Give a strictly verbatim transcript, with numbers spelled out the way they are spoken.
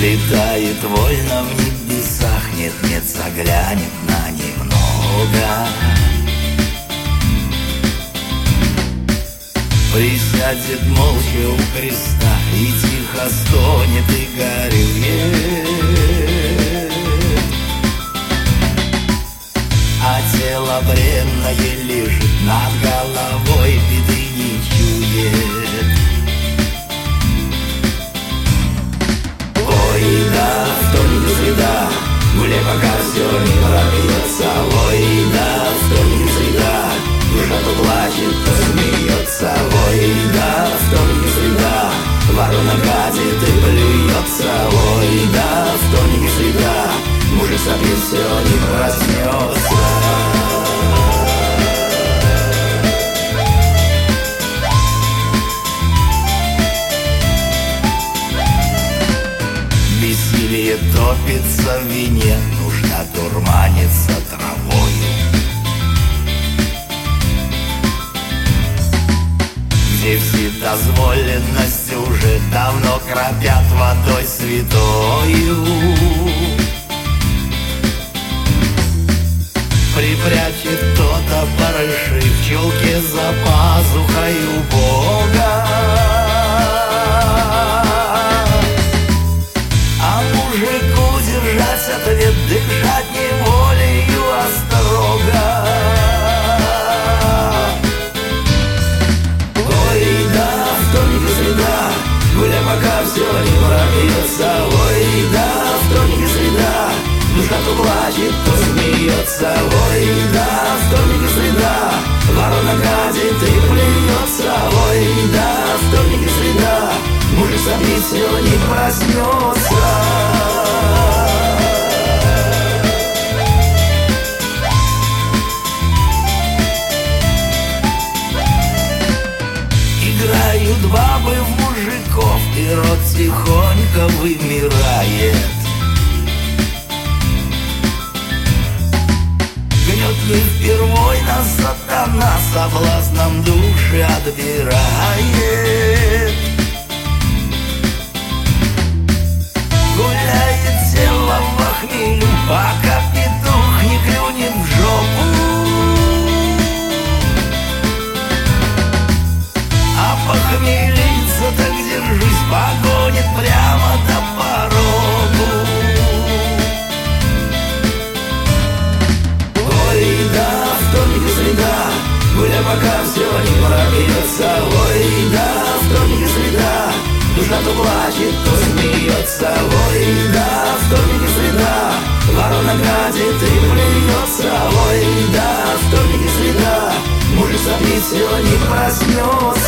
Летает вольно в небесах, нет-нет, заглянет на немного. Присядет молча у креста и тихо стонет и горюет. А тело бренное лежит над головой, беды не чует. Ой, да, в вторник среда, гуляй, пока все не пробьется. Ой, да, в вторник среда, душа то плачет, то смеется. Ой, да, в вторник среда, ворона гадит и плюется. Ой, да, в вторник среда, мужик сопит, все не проснется. Бессилие топится в вине, нужно дурманиться травою. Где вседозволенность уже давно кропят водой святою. Припрячет кто-то барыши в чулке за пазухой у Бога. А мужику держать ответ, дышать неволею острого. Ой, да, вторник и среда, гуляй, пока все не пробьется. Ой, да, вторник и среда, душа то плачет, то смеется. Ой, да, вторник и среда, ворона гадит и плюется. Ой, да, вторник и среда, мужик сопит, все не проснется. Играют бабы в мужиков, и рот тихонько вымирает. Гнет ли впервой нас сатана, соблазном души отбирает. Гуляет тело в хмелю, пока петух не клюнет в жопу. А похмелиться-то, держись, погонит прямо до порогу. Ой, да, вторник и среда, гуляй, пока все не пробьется. Ой, да, вторник и среда, душа то плачет, то смеется. Ой, да, вторник и среда, ворона гадит и плюется. Ой, да, вторник и среда, мужик сопит, все не проснется.